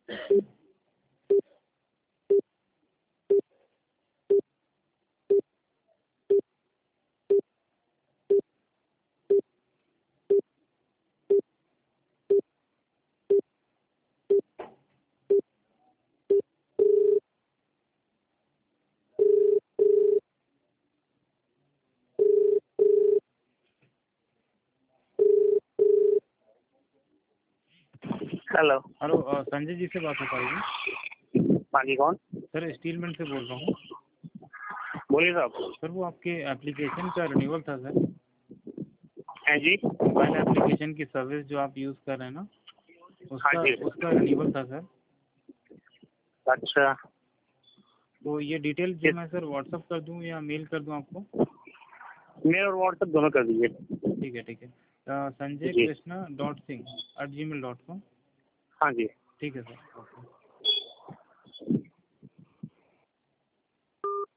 Hello. Hello, Sanjay ji से बात हो पाएगी? हाँ जी, कौन? सर, स्टीलमेंट से बोल रहा हूँ। बोलिए साहब। सर, वो आपके एप्लीकेशन का रिन्यूअल था सर। हैं जी? मोबाइल एप्लीकेशन की सर्विस जो आप यूज़ कर रहे हैं ना, हाँ जी। उसका रिन्यूअल था सर। अच्छा, तो ये डिटेल जो मैं सर व्हाट्सअप कर दूँ या मेल कर दूँ आपको? मेल और व्हाट्सएप दोनों कर दीजिए। ठीक है, ठीक है। संजय जी। कृष्णा .सिंह@gmail.com। हाँ जी। ठीक है सर, ओके।